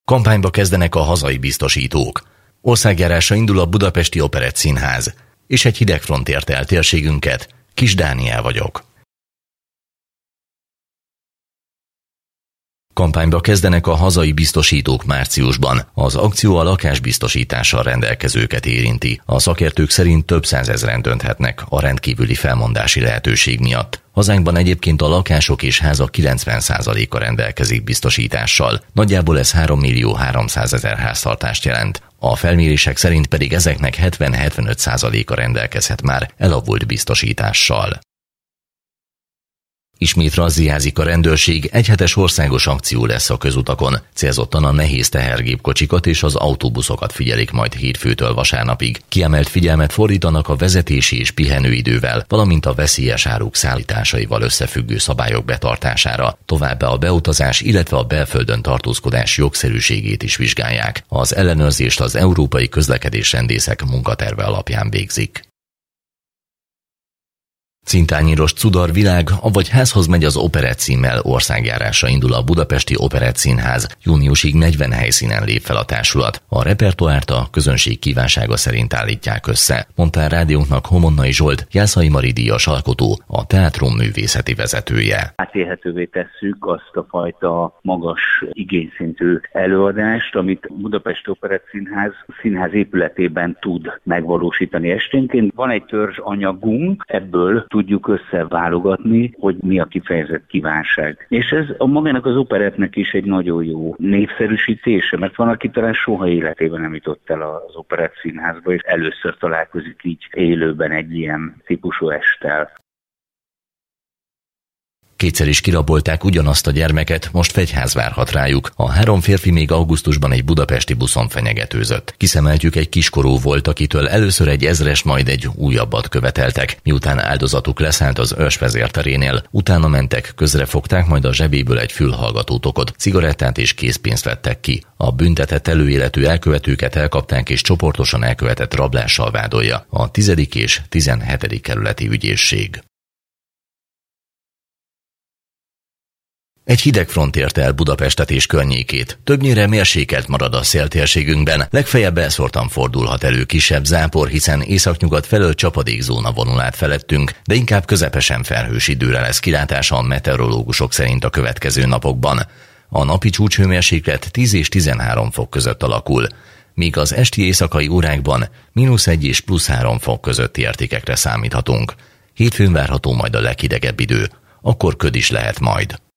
Kampányba kezdenek a hazai biztosítók. Országjárásra indul a Budapesti Operettszínház. És egy hideg front érte el térségünket. Kis Dániel vagyok. Kampányba kezdenek a hazai biztosítók márciusban. Az akció a lakásbiztosítással rendelkezőket érinti. A szakértők szerint több százezren dönthetnek a rendkívüli felmondási lehetőség miatt. Hazánkban egyébként a lakások és házak 90%-a rendelkezik biztosítással. Nagyjából ez 3.300.000 háztartást jelent. A felmérések szerint pedig ezeknek 70-75%-a rendelkezhet már elavult biztosítással. Ismét razziázik a rendőrség, egyhetes országos akció lesz a közutakon. Célzottan a nehéz tehergépkocsikat és az autóbuszokat figyelik majd hétfőtől vasárnapig. Kiemelt figyelmet fordítanak a vezetési és pihenőidővel, valamint a veszélyes áruk szállításaival összefüggő szabályok betartására. Továbbá a beutazás, illetve a belföldön tartózkodás jogszerűségét is vizsgálják. Az ellenőrzést az Európai Közlekedésrendészek munkaterve alapján végzik. Cintányíros Cudar világ, avagy házhoz megy az Operett címmel országjárásra indul a Budapesti Operettszínház. Júniusig 40 helyszínen lép fel a társulat. A repertoárt a közönség kívánsága szerint állítják össze, mondta a rádiónknak Homonnai Zsolt, Jászai Mari díjas alkotó, a teátrum művészeti vezetője. Átélhetővé tesszük azt a fajta magas igényszintű előadást, amit Budapesti Operettszínház színház épületében tud megvalósítani esténként. Van egy törzs anyagunk, ebből tudjuk összeválogatni, hogy mi a kifejezett kívánság. És ez a magának az operettnek is egy nagyon jó népszerűsítése, mert van, aki talán soha életében nem jutott el az Operettszínházba, és először találkozik így élőben egy ilyen típusú esttel. Kétszer is kirabolták ugyanazt a gyermeket, most fegyház várhat rájuk. A 3 férfi még augusztusban egy budapesti buszon fenyegetőzött. Kiszemeltjük egy kiskorú volt, akitől először egy 1000-es, majd egy újabbat követeltek. Miután áldozatuk leszállt az őrsvezérterénél, utána mentek, közrefogták, majd a zsebéből egy fülhallgatótokot, cigarettát és készpénzt vettek ki. A büntetett előéletű elkövetőket elkapták és csoportosan elkövetett rablással vádolja a 10. és 17. kerületi ügyészség. Egy hideg front érte el Budapestet és környékét. Többnyire mérsékelt marad a széltérségünkben, legfeljebb elszórtan fordulhat elő kisebb zápor, hiszen északnyugat felől csapadékzóna vonul át felettünk, de inkább közepesen felhős időre lesz kilátása a meteorológusok szerint a következő napokban. A napi csúcshőmérséklet 10 és 13 fok között alakul, míg az esti éjszakai órákban -1 és +3 fok közötti értékekre számíthatunk. Hétfőn várható majd a leghidegebb idő, akkor köd is lehet majd.